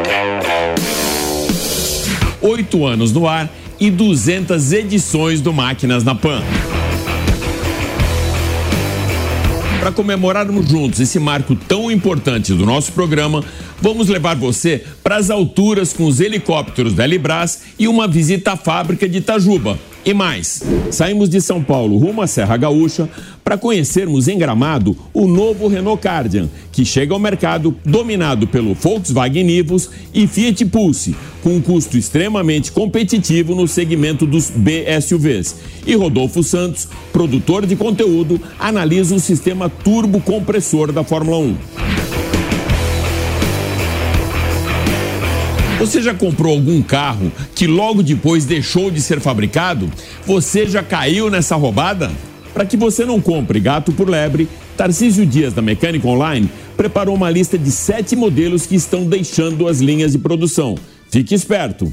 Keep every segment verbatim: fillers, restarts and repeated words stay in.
Oito anos no ar e duzentas edições do Máquinas na Pan. Para comemorarmos juntos esse marco tão importante do nosso programa, vamos levar você para as alturas com os helicópteros da Helibras e uma visita à fábrica de Itajuba. E mais, saímos de São Paulo rumo à Serra Gaúcha para conhecermos em Gramado o novo Renault Kardian, que chega ao mercado dominado pelo Volkswagen Nivus e Fiat Pulse, com um custo extremamente competitivo no segmento dos B S U Vs. E Rodolfo Santos, produtor de conteúdo, analisa o sistema turbocompressor da Fórmula um. Você já comprou algum carro que logo depois deixou de ser fabricado? Você já caiu nessa roubada? Para que você não compre gato por lebre, Tarcísio Dias, da Mecânica Online, preparou uma lista de sete modelos que estão deixando as linhas de produção. Fique esperto!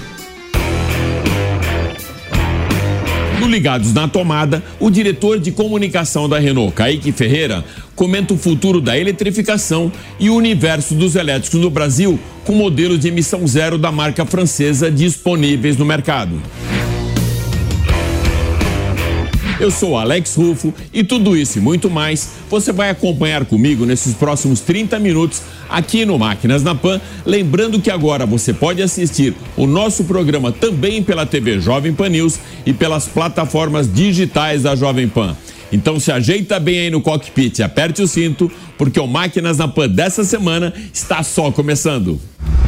No Ligados na Tomada, o diretor de comunicação da Renault, Kaique Ferreira, comenta o futuro da eletrificação e o universo dos elétricos no Brasil, com modelos de emissão zero da marca francesa disponíveis no mercado. Eu sou Alex Rufo e tudo isso e muito mais você vai acompanhar comigo nesses próximos trinta minutos aqui no Máquinas na Pan. Lembrando que agora você pode assistir o nosso programa também pela T V Jovem Pan News e pelas plataformas digitais da Jovem Pan. Então se ajeita bem aí no cockpit e aperte o cinto, porque o Máquinas na Pan dessa semana está só começando.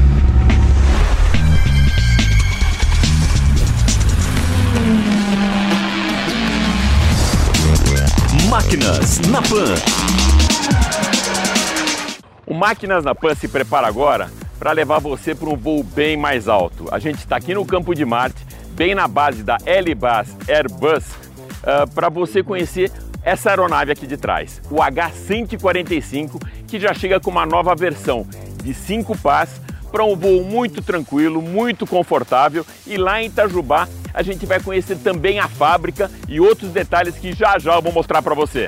Máquinas na Pan. O Máquinas na Pan se prepara agora para levar você para um voo bem mais alto. A gente está aqui no Campo de Marte, bem na base da Helibras Airbus, uh, para você conhecer essa aeronave aqui de trás, o H cento e quarenta e cinco, que já chega com uma nova versão de cinco pás para um voo muito tranquilo, muito confortável. E lá em Itajubá a gente vai conhecer também a fábrica e outros detalhes que já já eu vou mostrar para você.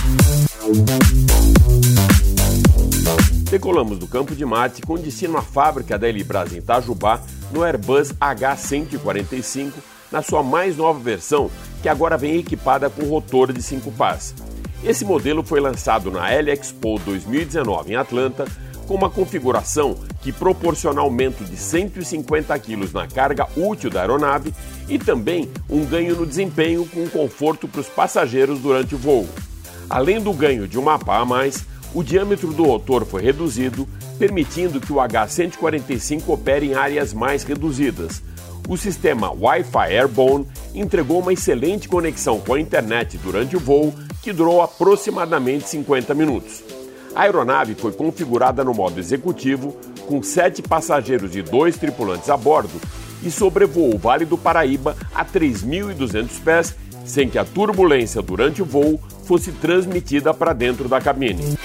Decolamos do Campo de Marte com destino à fábrica da Helibras em Itajubá no Airbus H cento e quarenta e cinco, na sua mais nova versão, que agora vem equipada com rotor de cinco pás. Esse modelo foi lançado na L Expo dois mil e dezenove em Atlanta, com uma configuração que proporciona aumento de cento e cinquenta quilos na carga útil da aeronave e também um ganho no desempenho com conforto para os passageiros durante o voo. Além do ganho de uma pá a mais, o diâmetro do rotor foi reduzido, permitindo que o H cento e quarenta e cinco opere em áreas mais reduzidas. O sistema Wi-Fi Airborne entregou uma excelente conexão com a internet durante o voo, que durou aproximadamente cinquenta minutos. A aeronave foi configurada no modo executivo, com sete passageiros e dois tripulantes a bordo, e sobrevoou o Vale do Paraíba a três mil e duzentos pés, sem que a turbulência durante o voo fosse transmitida para dentro da cabine.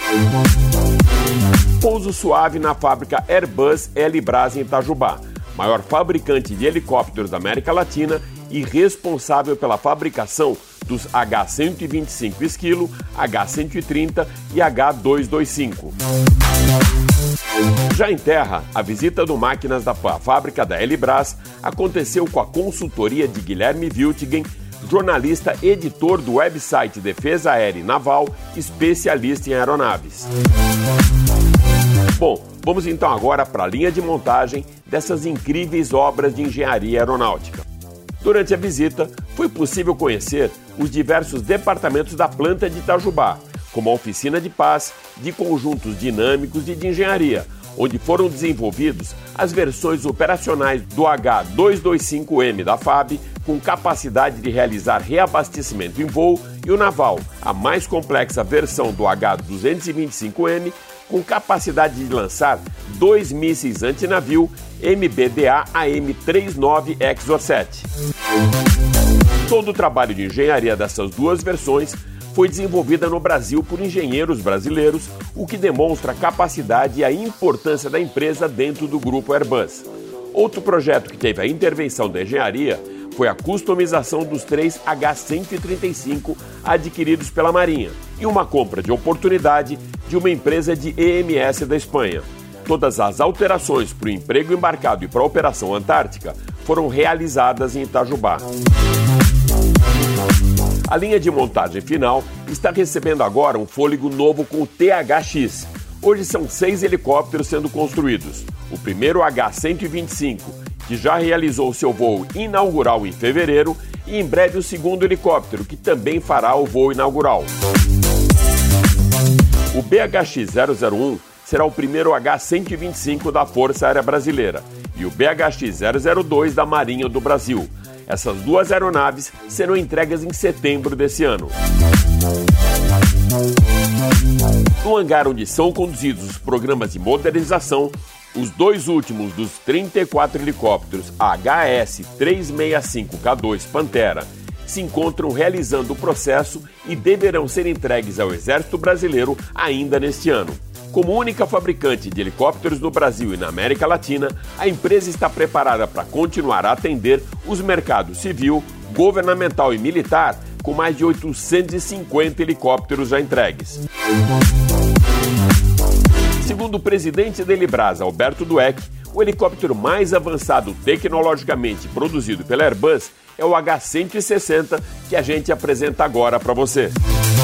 Pouso suave na fábrica Airbus Helibras em Itajubá, maior fabricante de helicópteros da América Latina e responsável pela fabricação dos H cento e vinte e cinco Esquilo, H cento e trinta e H duzentos e vinte e cinco. Já em terra, a visita do Máquinas da Pan à fábrica da Helibras aconteceu com a consultoria de Guilherme Wiltgen, jornalista editor do website Defesa Aérea e Naval, especialista em aeronaves. Bom, vamos então agora para a linha de montagem dessas incríveis obras de engenharia aeronáutica. Durante a visita, foi possível conhecer os diversos departamentos da planta de Itajubá, como a oficina de pás, de conjuntos dinâmicos e de engenharia, onde foram desenvolvidos as versões operacionais do H duzentos e vinte e cinco M da F A B, com capacidade de realizar reabastecimento em voo, e o naval, a mais complexa versão do H duzentos e vinte e cinco M, com capacidade de lançar dois mísseis antinavio M B D A A M trinta e nove Exocet. Todo o trabalho de engenharia dessas duas versões foi desenvolvida no Brasil por engenheiros brasileiros, o que demonstra a capacidade e a importância da empresa dentro do grupo Airbus. Outro projeto que teve a intervenção da engenharia foi a customização dos três H cento e trinta e cinco adquiridos pela Marinha e uma compra de oportunidade de uma empresa de E M S da Espanha. Todas as alterações para o emprego embarcado e para a Operação Antártica foram realizadas em Itajubá. A linha de montagem final está recebendo agora um fôlego novo com o T H X. Hoje são seis helicópteros sendo construídos. O primeiro H cento e vinte e cinco, que já realizou seu voo inaugural em fevereiro, e em breve o segundo helicóptero, que também fará o voo inaugural. O B H X zero zero um será o primeiro H cento e vinte e cinco da Força Aérea Brasileira e o B H X zero zero dois da Marinha do Brasil. Essas duas aeronaves serão entregues em setembro desse ano. No hangar onde são conduzidos os programas de modernização, os dois últimos dos trinta e quatro helicópteros H S trezentos e sessenta e cinco K dois Pantera se encontram realizando o processo e deverão ser entregues ao Exército Brasileiro ainda neste ano. Como única fabricante de helicópteros no Brasil e na América Latina, a empresa está preparada para continuar a atender os mercados civil, governamental e militar, com mais de oitocentos e cinquenta helicópteros já entregues. Segundo o presidente da Elibrás, Alberto Dueck, o helicóptero mais avançado tecnologicamente produzido pela Airbus é o H cento e sessenta, que a gente apresenta agora para você.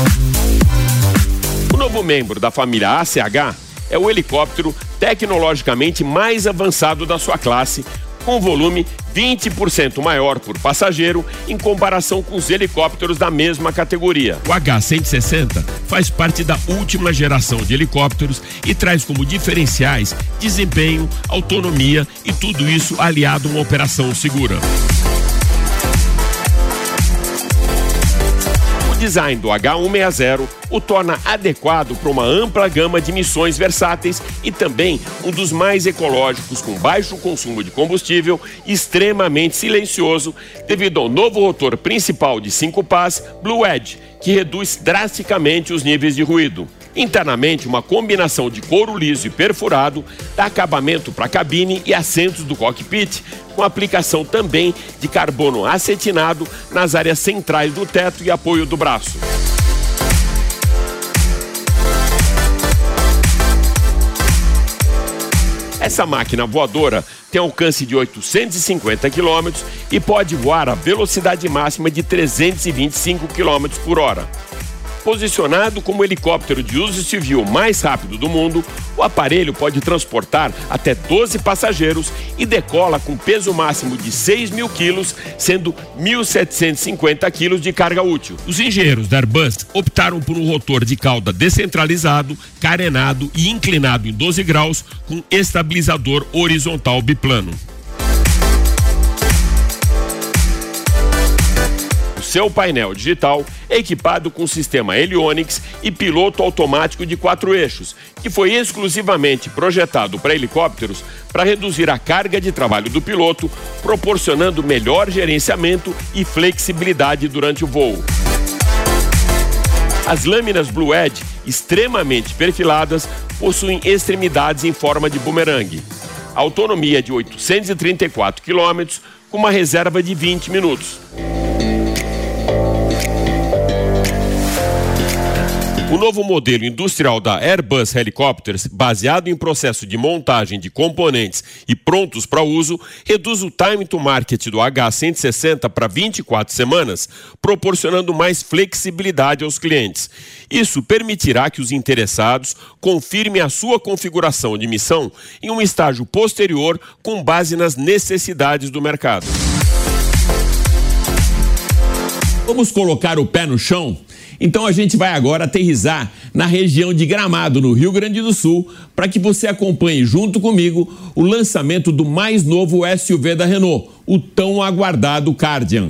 O novo membro da família A C H é o helicóptero tecnologicamente mais avançado da sua classe, com volume vinte por cento maior por passageiro em comparação com os helicópteros da mesma categoria. O H cento e sessenta faz parte da última geração de helicópteros e traz como diferenciais desempenho, autonomia e tudo isso aliado a uma operação segura. O design do H cento e sessenta o torna adequado para uma ampla gama de missões versáteis e também um dos mais ecológicos, com baixo consumo de combustível e extremamente silencioso, devido ao novo rotor principal de cinco pás Blue Edge, que reduz drasticamente os níveis de ruído. Internamente, uma combinação de couro liso e perfurado dá acabamento para a cabine e assentos do cockpit, com aplicação também de carbono acetinado nas áreas centrais do teto e apoio do braço. Essa máquina voadora tem alcance de oitocentos e cinquenta quilômetros e pode voar a velocidade máxima de trezentos e vinte e cinco quilômetros por hora. Posicionado como o helicóptero de uso civil mais rápido do mundo, o aparelho pode transportar até doze passageiros e decola com peso máximo de seis mil quilos, sendo mil setecentos e cinquenta quilos de carga útil. Os engenheiros da Airbus optaram por um rotor de cauda descentralizado, carenado e inclinado em doze graus, com estabilizador horizontal biplano. Seu painel digital é equipado com sistema Helionics e piloto automático de quatro eixos, que foi exclusivamente projetado para helicópteros para reduzir a carga de trabalho do piloto, proporcionando melhor gerenciamento e flexibilidade durante o voo. As lâminas Blue Edge, extremamente perfiladas, possuem extremidades em forma de bumerangue. A autonomia é de oitocentos e trinta e quatro quilômetros, com uma reserva de vinte minutos. O novo modelo industrial da Airbus Helicopters, baseado em processo de montagem de componentes e prontos para uso, reduz o time to market do H cento e sessenta para vinte e quatro semanas, proporcionando mais flexibilidade aos clientes. Isso permitirá que os interessados confirmem a sua configuração de missão em um estágio posterior com base nas necessidades do mercado. Vamos colocar o pé no chão? Então a gente vai agora aterrissar na região de Gramado, no Rio Grande do Sul, para que você acompanhe junto comigo o lançamento do mais novo S U V da Renault, o tão aguardado Kardian.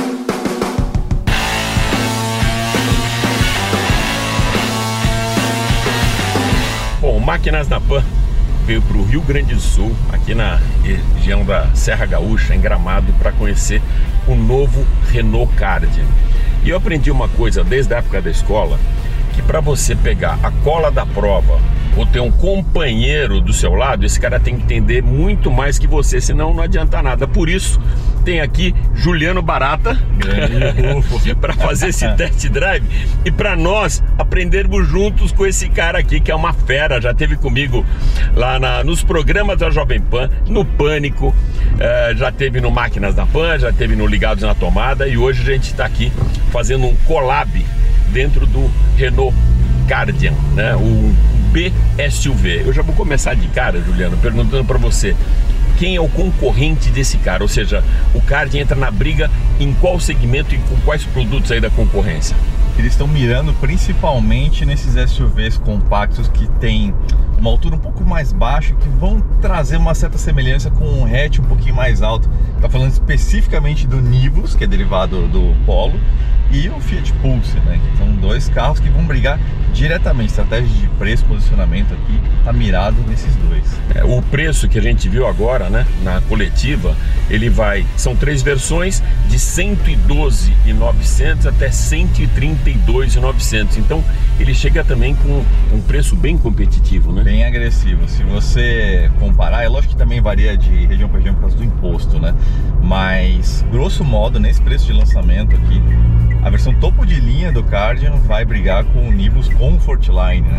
Bom, Máquinas na Pan veio para o Rio Grande do Sul, aqui na região da Serra Gaúcha, em Gramado, para conhecer o novo Renault Kardian. E eu aprendi uma coisa desde a época da escola, que para você pegar a cola da prova ou ter um companheiro do seu lado, esse cara tem que entender muito mais que você, senão não adianta nada. Por isso, tem aqui Juliano Barata para fazer esse test drive e para nós aprendermos juntos com esse cara aqui, que é uma fera, já esteve comigo lá na, nos programas da Jovem Pan, no Pânico, eh, já esteve no Máquinas da Pan, já esteve no Ligados na Tomada, e hoje a gente está aqui fazendo um collab dentro do Renault Kardian, né? O B S U V. Eu já vou começar de cara, Juliano, perguntando para você, quem é o concorrente desse cara? Ou seja, o Kardian entra na briga em qual segmento e com quais produtos aí da concorrência? Eles estão mirando principalmente nesses S U Vs compactos que tem uma altura um pouco mais baixa, que vão trazer uma certa semelhança com um hatch um pouquinho mais alto. Está falando especificamente do Nivus, que é derivado do Polo, e o Fiat Pulse, né? Que são dois carros que vão brigar diretamente. Estratégia de preço, posicionamento aqui, tá mirado nesses dois. É, o preço que a gente viu agora, né, na coletiva, ele vai, são três versões de cento e doze mil e novecentos até cento e trinta e dois mil e novecentos. Então ele chega também com um preço bem competitivo, né? Bem agressivo. Se você comparar, é lógico que também varia de região para região por causa do imposto, né? Mas grosso modo, nesse preço de lançamento aqui, a versão topo de linha do Kardian vai brigar com o Nivus Comfortline, né?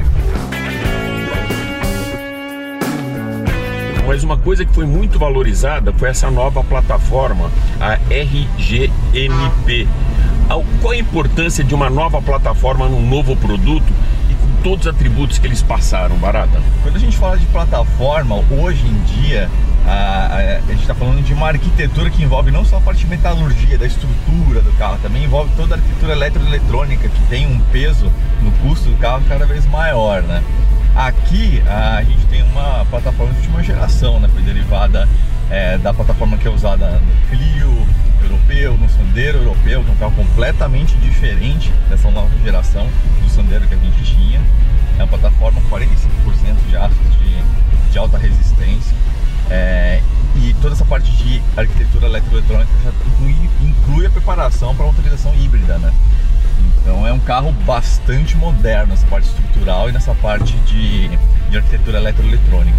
Mas uma coisa que foi muito valorizada foi essa nova plataforma, a R G N P. Qual a importância de uma nova plataforma num novo produto e com todos os atributos que eles passaram, Barata? Quando a gente fala de plataforma, hoje em dia, a, a, a gente está falando de uma arquitetura que envolve não só a parte de metalurgia, da estrutura do carro, também envolve toda a arquitetura eletroeletrônica, que tem um peso no custo do carro cada vez maior, né? Aqui a gente tem uma plataforma de última geração, né? Foi derivada é, da plataforma que é usada no Clio europeu, no Sandero europeu, que é um carro completamente diferente dessa nova geração do Sandero que a gente tinha. É uma plataforma com quarenta e cinco por cento de aços de, de alta resistência. É, e toda essa parte de arquitetura eletroeletrônica já inclui, inclui a preparação para a motorização híbrida, né? Então é um carro bastante moderno nessa parte estrutural e nessa parte de, de arquitetura eletroeletrônica.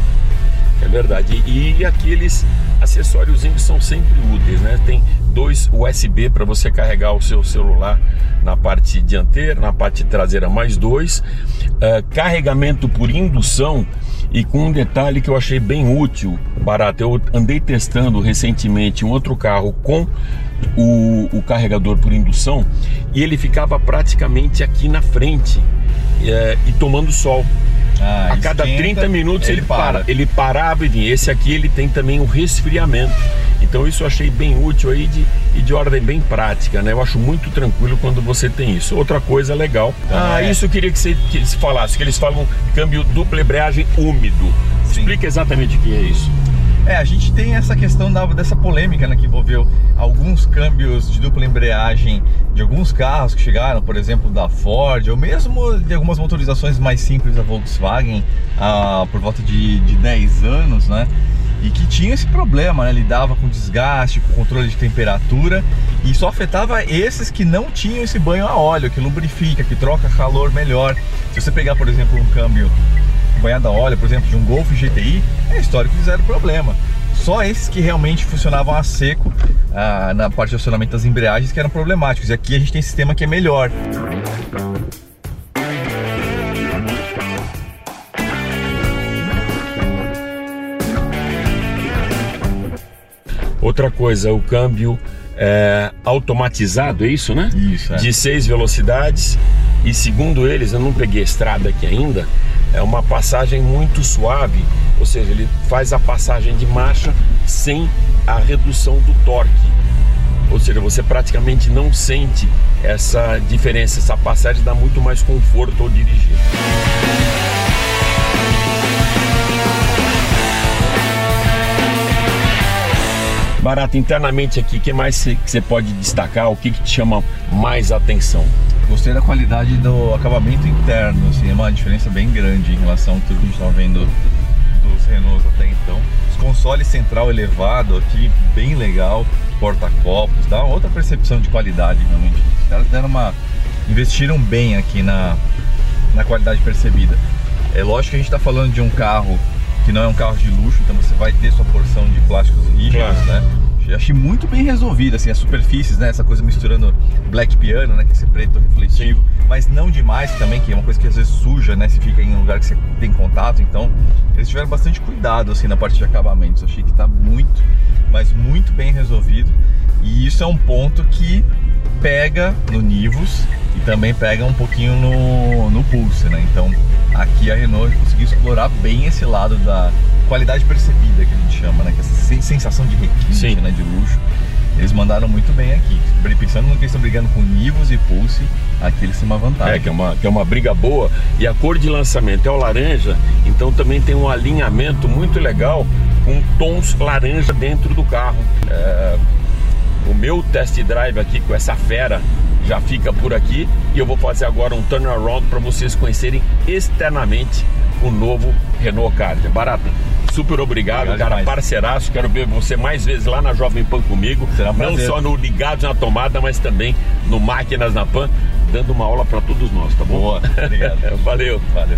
É verdade. E aqueles acessóriozinhos são sempre úteis, né? Tem dois U S B para você carregar o seu celular na parte dianteira, na parte traseira mais dois. Uh, carregamento por indução, e com um detalhe que eu achei bem útil, Barata. Eu andei testando recentemente um outro carro com o, o carregador por indução e ele ficava praticamente aqui na frente uh, e tomando sol. Ah, a cada esquenta, trinta minutos ele, ele, para. para, ele parava e vinha. Esse aqui ele tem também o resfriamento. Então isso eu achei bem útil aí de, e de ordem bem prática, né? Eu acho muito tranquilo quando você tem isso. Outra coisa legal. Ah, é. Isso eu queria que você, que você falasse, que eles falam câmbio dupla embreagem úmido. Sim. Explica exatamente o que é isso. É, a gente tem essa questão da, dessa polêmica, né, que envolveu alguns câmbios de dupla embreagem de alguns carros que chegaram, por exemplo, da Ford, ou mesmo de algumas motorizações mais simples da Volkswagen, ah, por volta de, de dez anos, né? E que tinha esse problema, né? Lidava com desgaste, com controle de temperatura, e só afetava esses que não tinham esse banho a óleo, que lubrifica, que troca calor melhor. Se você pegar, por exemplo, um câmbio banhado a óleo, por exemplo, de um Golf G T I, é histórico de zero problema. Só esses que realmente funcionavam a seco, ah, na parte de acionamento das embreagens, que eram problemáticos. E aqui a gente tem um sistema que é melhor. Outra coisa, o câmbio é automatizado, é isso, né? Isso, é. De seis velocidades, e segundo eles, eu não peguei a estrada aqui ainda, é uma passagem muito suave, ou seja, ele faz a passagem de marcha sem a redução do torque. Ou seja, você praticamente não sente essa diferença, essa passagem dá muito mais conforto ao dirigir. Barata, internamente aqui, o que mais que você pode destacar? O que, que te chama mais atenção? Gostei da qualidade do acabamento interno, assim, é uma diferença bem grande em relação a tudo que a gente estava vendo dos Renaults até então. Os consoles central elevado aqui, bem legal, porta-copos, dá outra percepção de qualidade realmente. Os caras deram uma... investiram bem aqui na, na qualidade percebida. É lógico que a gente está falando de um carro que não é um carro de luxo, então você vai ter sua porção de plásticos rígidos, claro, né? Eu achei muito bem resolvido, assim, as superfícies, né? Essa coisa misturando black piano, né? Que é esse preto refletivo, mas não demais também, que é uma coisa que às vezes suja, né? Se fica em um lugar que você tem contato, então eles tiveram bastante cuidado, assim, na parte de acabamentos. Eu achei que tá muito, mas muito bem resolvido. E isso é um ponto que pega no Nivus e também pega um pouquinho no, no Pulse, né? Então aqui a Renault conseguiu explorar bem esse lado da qualidade percebida, que a gente chama, né? Que essa sensação de requinte, né? De luxo. Eles mandaram muito bem aqui. Pensando no que eles estão brigando com Nivus e Pulse, aqui eles têm uma vantagem. É, que é uma, que é uma briga boa. E a cor de lançamento é o laranja, então também tem um alinhamento muito legal com tons laranja dentro do carro. É, o meu test drive aqui com essa fera já fica por aqui e eu vou fazer agora um turnaround para vocês conhecerem externamente o novo Renault Kwid. Barata, super obrigado, obrigado cara, demais. Parceiraço, quero ver você mais vezes lá na Jovem Pan comigo, será um não prazer. Só no Ligados na Tomada, mas também no Máquinas na Pan, dando uma aula para todos nós, tá bom? Boa, obrigado. Valeu. Valeu.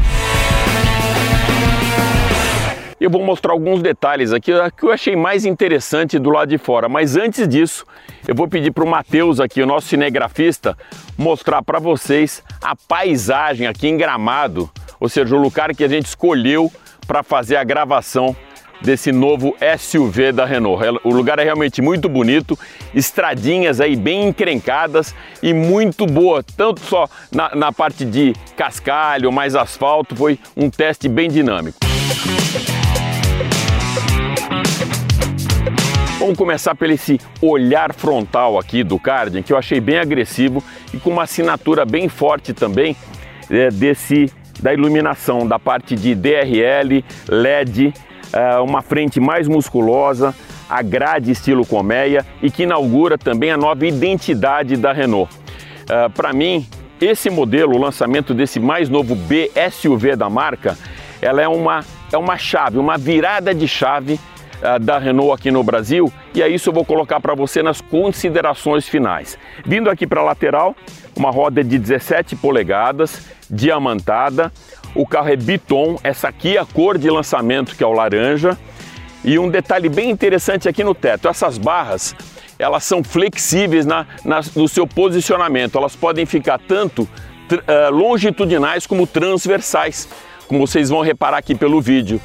Eu vou mostrar alguns detalhes aqui que eu achei mais interessante do lado de fora, mas antes disso eu vou pedir para o Matheus aqui, o nosso cinegrafista, mostrar para vocês a paisagem aqui em Gramado, ou seja, o lugar que a gente escolheu para fazer a gravação desse novo S U V da Renault. O lugar é realmente muito bonito, estradinhas aí bem encrencadas e muito boa, tanto só na, na parte de cascalho, mais asfalto, foi um teste bem dinâmico. Vamos começar pelo esse olhar frontal aqui do Kwid, que eu achei bem agressivo e com uma assinatura bem forte também é, desse, da iluminação, da parte de D R L, L E D, é, uma frente mais musculosa, a grade estilo colmeia e que inaugura também a nova identidade da Renault. É, para mim, esse modelo, o lançamento desse mais novo B S U V da marca, ela é uma, é uma chave, uma virada de chave da Renault aqui no Brasil, e é isso eu vou colocar para você nas considerações finais. Vindo aqui para a lateral, uma roda de dezessete polegadas, diamantada, o carro é biton, essa aqui é a cor de lançamento, que é o laranja, e um detalhe bem interessante aqui no teto, essas barras, elas são flexíveis na, na, no seu posicionamento, elas podem ficar tanto uh, longitudinais como transversais, como vocês vão reparar aqui pelo vídeo.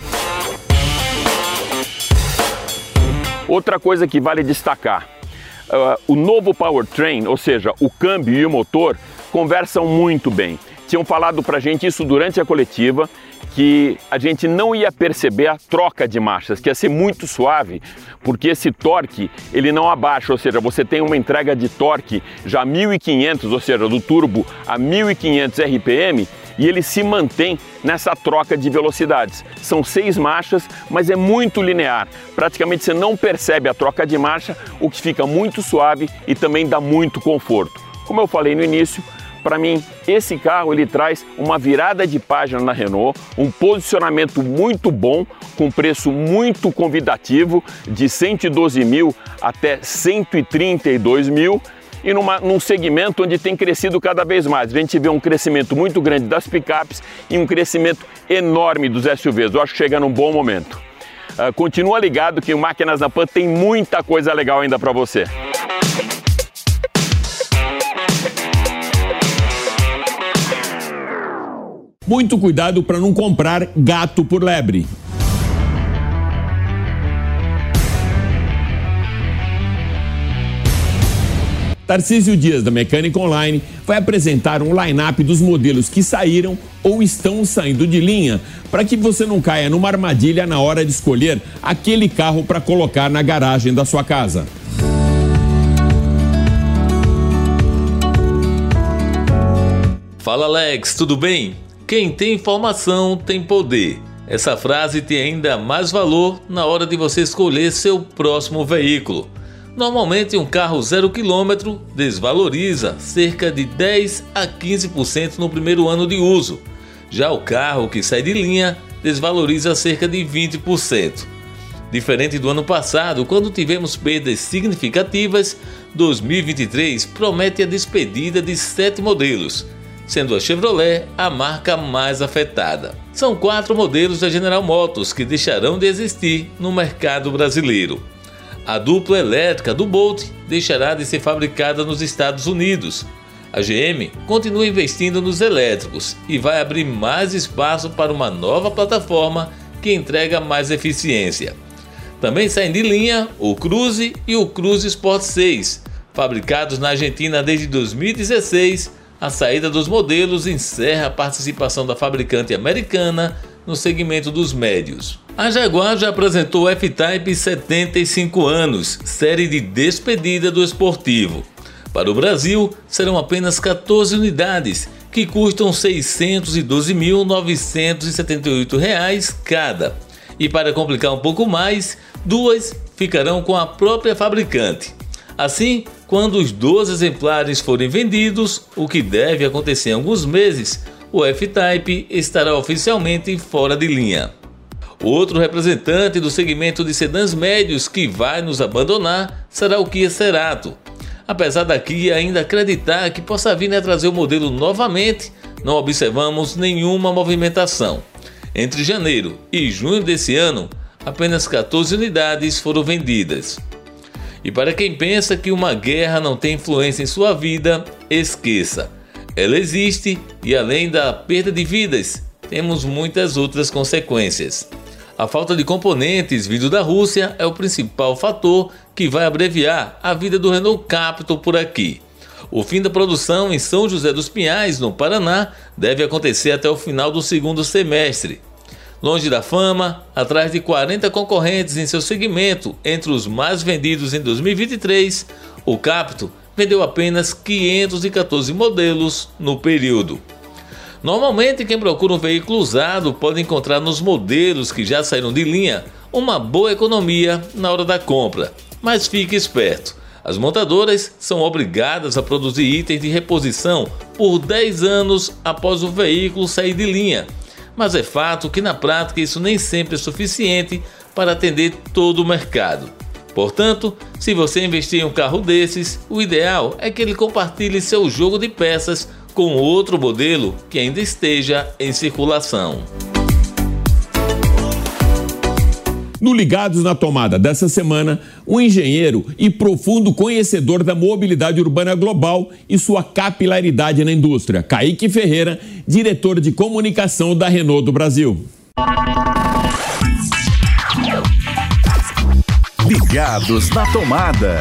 Outra coisa que vale destacar, uh, o novo powertrain, ou seja, o câmbio e o motor, conversam muito bem. Tinham falado pra gente isso durante a coletiva, que a gente não ia perceber a troca de marchas, que ia ser muito suave, porque esse torque, ele não abaixa, ou seja, você tem uma entrega de torque já mil e quinhentos, ou seja, do turbo a mil e quinhentos R P M, e ele se mantém nessa troca de velocidades. São seis marchas, mas é muito linear. Praticamente você não percebe a troca de marcha, o que fica muito suave e também dá muito conforto. Como eu falei no início, para mim, esse carro ele traz uma virada de página na Renault, um posicionamento muito bom, com preço muito convidativo, de cento e doze mil até cento e trinta e dois mil, e numa, num segmento onde tem crescido cada vez mais. A gente vê um crescimento muito grande das picapes e um crescimento enorme dos S U Vs. Eu acho que chega num bom momento. Uh, continua ligado que o Máquinas na Pan tem muita coisa legal ainda para você. Muito cuidado para não comprar gato por lebre. Tarcísio Dias, da Mecânica Online, vai apresentar um line-up dos modelos que saíram ou estão saindo de linha, para que você não caia numa armadilha na hora de escolher aquele carro para colocar na garagem da sua casa. Fala Alex, tudo bem? Quem tem informação tem poder. Essa frase tem ainda mais valor na hora de você escolher seu próximo veículo. Normalmente um carro zero quilômetro desvaloriza cerca de dez a quinze por cento no primeiro ano de uso. Já o carro que sai de linha desvaloriza cerca de vinte por cento. Diferente do ano passado, quando tivemos perdas significativas, dois mil e vinte e três promete a despedida de sete modelos. sendo a Chevrolet a marca mais afetada. São quatro modelos da General Motors que deixarão de existir no mercado brasileiro. A dupla elétrica do Bolt deixará de ser fabricada nos Estados Unidos. A G M continua investindo nos elétricos e vai abrir mais espaço para uma nova plataforma que entrega mais eficiência. Também saem de linha o Cruze e o Cruze Sport seis, fabricados na Argentina desde dois mil e dezesseis. A saída dos modelos encerra a participação da fabricante americana no segmento dos médios. A Jaguar já apresentou o F-Type setenta e cinco anos, série de despedida do esportivo. Para o Brasil, serão apenas quatorze unidades, que custam seiscentos e doze mil novecentos e setenta e oito reais cada. E para complicar um pouco mais, duas ficarão com a própria fabricante. Assim, quando os doze exemplares forem vendidos, o que deve acontecer em alguns meses, o F-Type estará oficialmente fora de linha. Outro representante do segmento de sedãs médios que vai nos abandonar será o Kia Cerato. Apesar da Kia ainda acreditar que possa vir a trazer o modelo novamente, não observamos nenhuma movimentação. Entre janeiro e junho desse ano, apenas quatorze unidades foram vendidas. E para quem pensa que uma guerra não tem influência em sua vida, esqueça. Ela existe e, além da perda de vidas, temos muitas outras consequências. A falta de componentes vindo da Rússia é o principal fator que vai abreviar a vida do Renault Captur por aqui. O fim da produção em São José dos Pinhais, no Paraná, deve acontecer até o final do segundo semestre. Longe da fama, atrás de quarenta concorrentes em seu segmento, entre os mais vendidos em dois mil e vinte e três, o Captur vendeu apenas quinhentos e quatorze modelos no período. Normalmente, quem procura um veículo usado pode encontrar nos modelos que já saíram de linha uma boa economia na hora da compra. Mas fique esperto, as montadoras são obrigadas a produzir itens de reposição por dez anos após o veículo sair de linha. Mas é fato que na prática isso nem sempre é suficiente para atender todo o mercado. Portanto, se você investir em um carro desses, o ideal é que ele compartilhe seu jogo de peças com outro modelo que ainda esteja em circulação. No Ligados na Tomada dessa semana, um engenheiro e profundo conhecedor da mobilidade urbana global e sua capilaridade na indústria, Kaique Ferreira, diretor de comunicação da Renault do Brasil. Ligados na Tomada.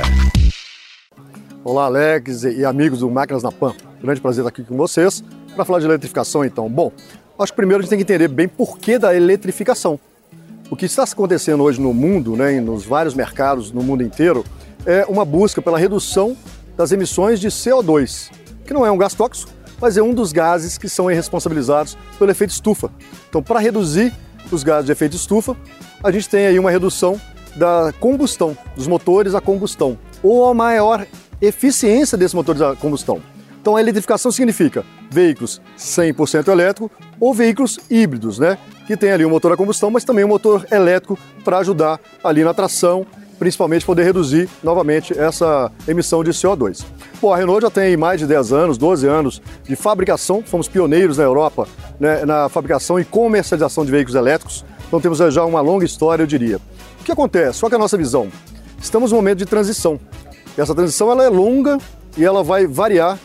Olá, Alex e amigos do Máquinas na Pan. Grande prazer estar aqui com vocês para falar de eletrificação, então. Bom, acho que primeiro a gente tem que entender bem por que da eletrificação. O que está acontecendo hoje no mundo, né, nos vários mercados no mundo inteiro, é uma busca pela redução das emissões de C O dois, que não é um gás tóxico, mas é um dos gases que são responsabilizados pelo efeito estufa. Então, para reduzir os gases de efeito estufa, a gente tem aí uma redução da combustão, dos motores a combustão, ou a maior eficiência desses motores a combustão. Então, a eletrificação significa veículos cem por cento elétricos ou veículos híbridos, né? Que tem ali um motor a combustão, mas também um motor elétrico para ajudar ali na tração, principalmente poder reduzir novamente essa emissão de C O dois. Bom, a Renault já tem mais de dez anos, doze anos de fabricação, fomos pioneiros na Europa, né, na fabricação e comercialização de veículos elétricos, então temos já uma longa história, eu diria. O que acontece? Qual que é a nossa visão? Estamos num momento de transição. Essa transição ela é longa e ela vai variar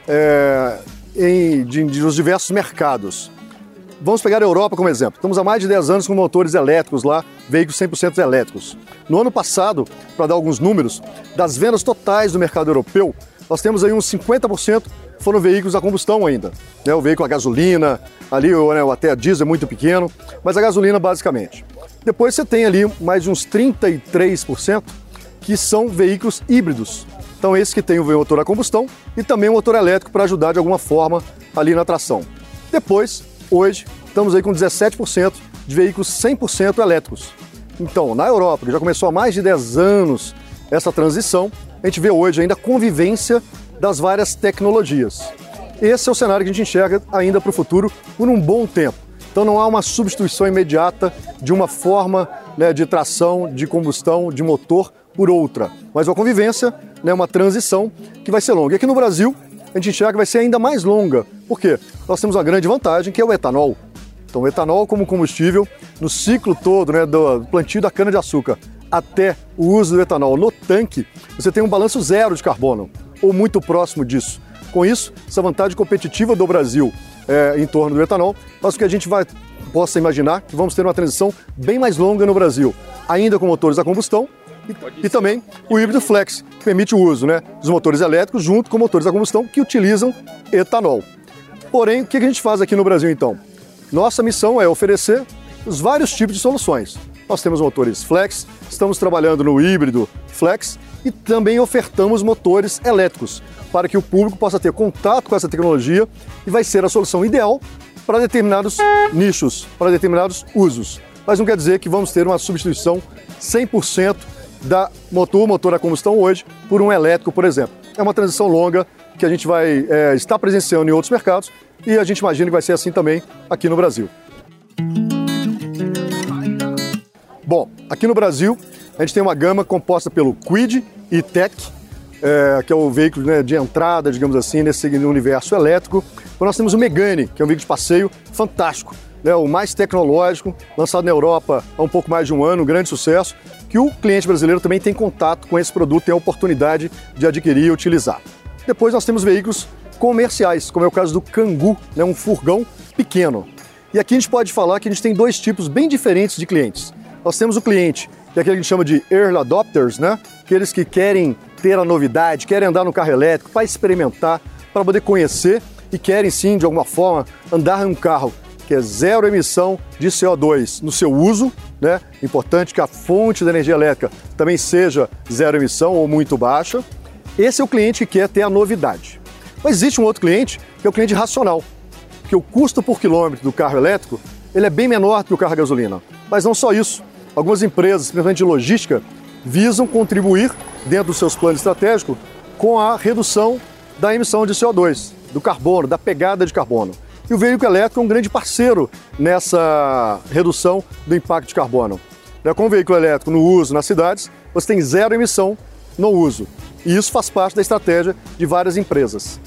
é, em, de, de, nos diversos mercados. Vamos pegar a Europa como exemplo. Estamos há mais de dez anos com motores elétricos lá, veículos cem por cento elétricos. No ano passado, para dar alguns números, das vendas totais do mercado europeu, nós temos aí uns cinquenta por cento foram veículos a combustão ainda. Né? O veículo a gasolina, ali né, até a diesel é muito pequeno, mas a gasolina basicamente. Depois você tem ali mais de uns trinta e três por cento que são veículos híbridos. Então esse que tem o motor a combustão e também o motor elétrico para ajudar de alguma forma ali na tração. Depois, hoje, estamos aí com dezessete por cento de veículos cem por cento elétricos. Então, na Europa, que já começou há mais de dez anos essa transição, a gente vê hoje ainda a convivência das várias tecnologias. Esse é o cenário que a gente enxerga ainda para o futuro por um bom tempo. Então não há uma substituição imediata de uma forma né, de tração, de combustão, de motor por outra, mas uma convivência, né, uma transição que vai ser longa. E aqui no Brasil, a gente enxerga que vai ser ainda mais longa. Por quê? Nós temos uma grande vantagem, que é o etanol. Então, o etanol como combustível, no ciclo todo, né, do plantio da cana-de-açúcar até o uso do etanol no tanque, você tem um balanço zero de carbono, ou muito próximo disso. Com isso, essa vantagem competitiva do Brasil é, em torno do etanol faz com que a gente vai, possa imaginar que vamos ter uma transição bem mais longa no Brasil, ainda com motores a combustão e, e também o híbrido flex, que permite o uso, né, dos motores elétricos junto com motores a combustão que utilizam etanol. Porém, o que a gente faz aqui no Brasil então? Nossa missão é oferecer os vários tipos de soluções. Nós temos motores flex, estamos trabalhando no híbrido flex e também ofertamos motores elétricos para que o público possa ter contato com essa tecnologia e vai ser a solução ideal para determinados nichos, para determinados usos. Mas não quer dizer que vamos ter uma substituição cem por cento da motor, motor a combustão hoje por um elétrico, por exemplo. É uma transição longa que a gente vai é, estar presenciando em outros mercados e a gente imagina que vai ser assim também aqui no Brasil. Bom, aqui no Brasil a gente tem uma gama composta pelo Kwid e-Tech, é, que é o veículo, né, de entrada, digamos assim, nesse universo elétrico. Então nós temos o Megane, que é um veículo de passeio fantástico, né, o mais tecnológico, lançado na Europa há um pouco mais de um ano, um grande sucesso, que o cliente brasileiro também tem contato com esse produto, tem a oportunidade de adquirir e utilizar. Depois nós temos veículos comerciais, como é o caso do Kangoo, né, um furgão pequeno. E aqui a gente pode falar que a gente tem dois tipos bem diferentes de clientes. Nós temos o cliente, que é aquele que a gente chama de early adopters, né? Aqueles que querem ter a novidade, querem andar no carro elétrico, para experimentar, para poder conhecer e querem sim, de alguma forma, andar em um carro que é zero emissão de C O dois no seu uso, né? Importante que a fonte da energia elétrica também seja zero emissão ou muito baixa. Esse é o cliente que quer ter a novidade. Mas existe um outro cliente, que é o cliente racional, que o custo por quilômetro do carro elétrico ele é bem menor do que o carro a gasolina. Mas não só isso. Algumas empresas, principalmente de logística, visam contribuir, dentro dos seus planos estratégicos, com a redução da emissão de C O dois, do carbono, da pegada de carbono. E o veículo elétrico é um grande parceiro nessa redução do impacto de carbono. Com o veículo elétrico no uso nas cidades, você tem zero emissão no uso. E isso faz parte da estratégia de várias empresas.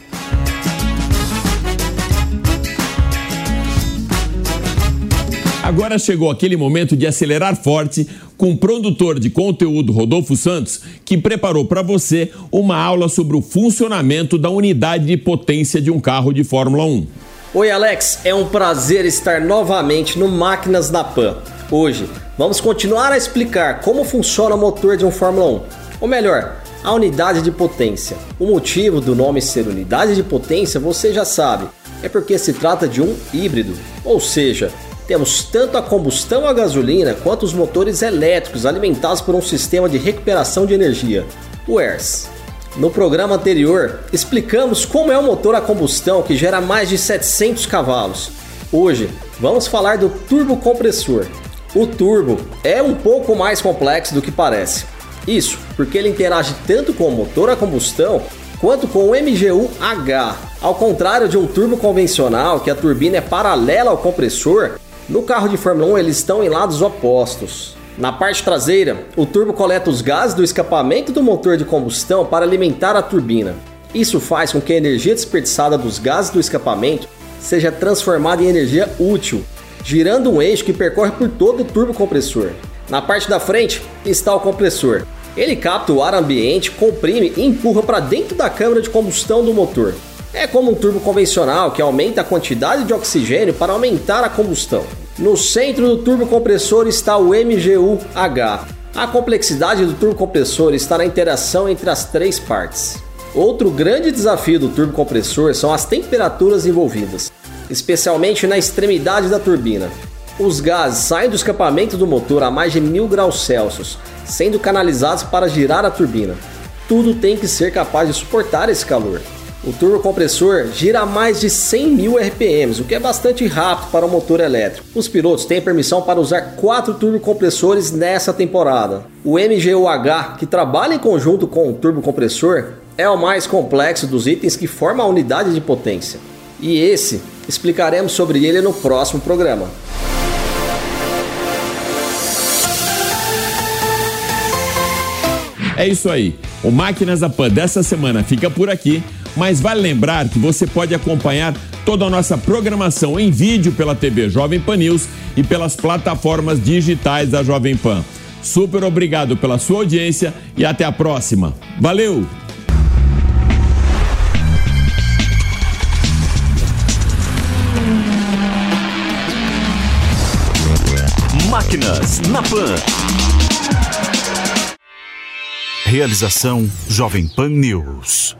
Agora chegou aquele momento de acelerar forte com o produtor de conteúdo Rodolfo Santos, que preparou para você uma aula sobre o funcionamento da unidade de potência de um carro de Fórmula um. Oi Alex, é um prazer estar novamente no Máquinas na Pan. Hoje vamos continuar a explicar como funciona o motor de um Fórmula um, ou melhor, a unidade de potência. O motivo do nome ser unidade de potência você já sabe, é porque se trata de um híbrido, ou seja, temos tanto a combustão a gasolina quanto os motores elétricos alimentados por um sistema de recuperação de energia, o E R S. No programa anterior, explicamos como é o motor a combustão que gera mais de setecentos cavalos. Hoje, vamos falar do turbocompressor. O turbo é um pouco mais complexo do que parece. Isso porque ele interage tanto com o motor a combustão quanto com o M G U H. Ao contrário de um turbo convencional, que a turbina é paralela ao compressor, no carro de Fórmula um eles estão em lados opostos. Na parte traseira, o turbo coleta os gases do escapamento do motor de combustão para alimentar a turbina. Isso faz com que a energia desperdiçada dos gases do escapamento seja transformada em energia útil, girando um eixo que percorre por todo o turbocompressor. Na parte da frente está o compressor. Ele capta o ar ambiente, comprime e empurra para dentro da câmara de combustão do motor. É como um turbo convencional que aumenta a quantidade de oxigênio para aumentar a combustão. No centro do turbocompressor está o M G U H. A complexidade do turbocompressor está na interação entre as três partes. Outro grande desafio do turbocompressor são as temperaturas envolvidas, especialmente na extremidade da turbina. Os gases saem do escapamento do motor a mais de mil graus Celsius, sendo canalizados para girar a turbina. Tudo tem que ser capaz de suportar esse calor. O turbocompressor gira a mais de cem mil R P Ms, o que é bastante rápido para um motor elétrico. Os pilotos têm permissão para usar quatro turbocompressores nessa temporada. O M G U H, que trabalha em conjunto com o turbocompressor, é o mais complexo dos itens que formam a unidade de potência. E esse, explicaremos sobre ele no próximo programa. É isso aí. O Máquinas da Pan dessa semana fica por aqui. Mas vale lembrar que você pode acompanhar toda a nossa programação em vídeo pela T V Jovem Pan News e pelas plataformas digitais da Jovem Pan. Super obrigado pela sua audiência e até a próxima. Valeu! Máquinas na Pan. Realização Jovem Pan News.